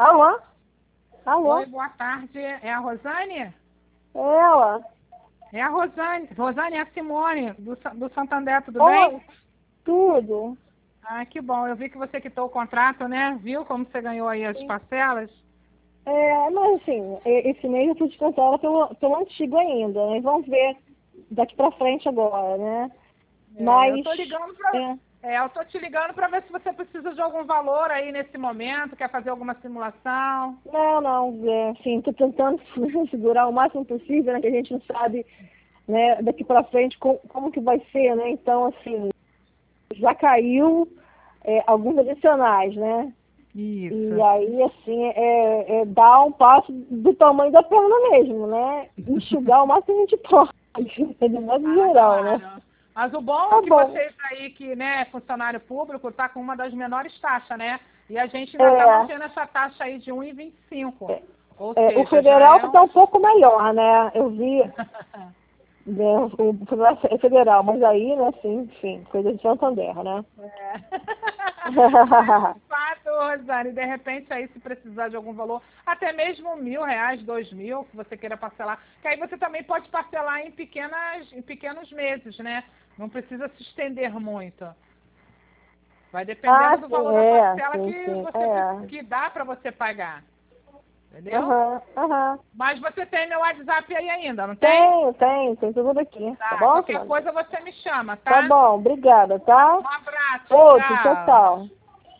Alô? Alô? Oi, boa tarde. É a Rosane? Ela? É a Rosane. Rosane, é a Simone, do Santander, tudo Oi, bem? tudo. Ah, que bom. Eu vi que você quitou o contrato, né? Viu como você ganhou aí as parcelas? Mas assim, esse mês eu fui descontada pelo antigo ainda, né? Vamos ver daqui pra frente agora, né? Eu Mas, tô ligando pra... é, eu tô te ligando para ver se você precisa de algum valor aí nesse momento, quer fazer alguma simulação. não, assim, tô tentando segurar o máximo possível, né? Que a gente não sabe, né, daqui pra frente como que vai ser, né? Então, assim, já caiu alguns adicionais, né? E Isso. aí, assim, dar um passo do tamanho da perna mesmo, né? Enxugar o máximo que a gente pode, de modo Ah, geral, né? claro. Mas o bom é Tá que bom. vocês aí, que né, é funcionário público, tá com uma das menores taxas, né? E a gente ainda está É, mantendo essa taxa aí de 1,25. é, Ou o seja, já federal é que tá um. um pouco melhor, né? Eu vi, né, o federal é federal, mas aí, né, assim, enfim, coisa de Santander, né? É. Mas de fato, Rosane, de repente aí se precisar de algum valor, até mesmo R$ 1.000, 2.000, que você queira parcelar, que aí você também pode parcelar em pequenos meses, né? Não precisa se estender muito. Vai dependendo do valor da parcela que Sim, você que dá para você pagar. Entendeu? aham. Mas você tem meu WhatsApp aí ainda, não tem? Tem tudo aqui, tá Tá. bom, Qualquer Fernanda? coisa você me chama, Tá tá? bom, obrigada, tá? Um abraço, Outro, tchau, tchau. tchau.